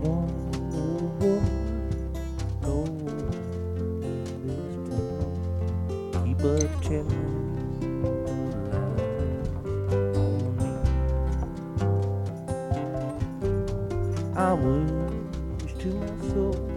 Won't no woman go this way. Keep a chimney on me. I wish to my soul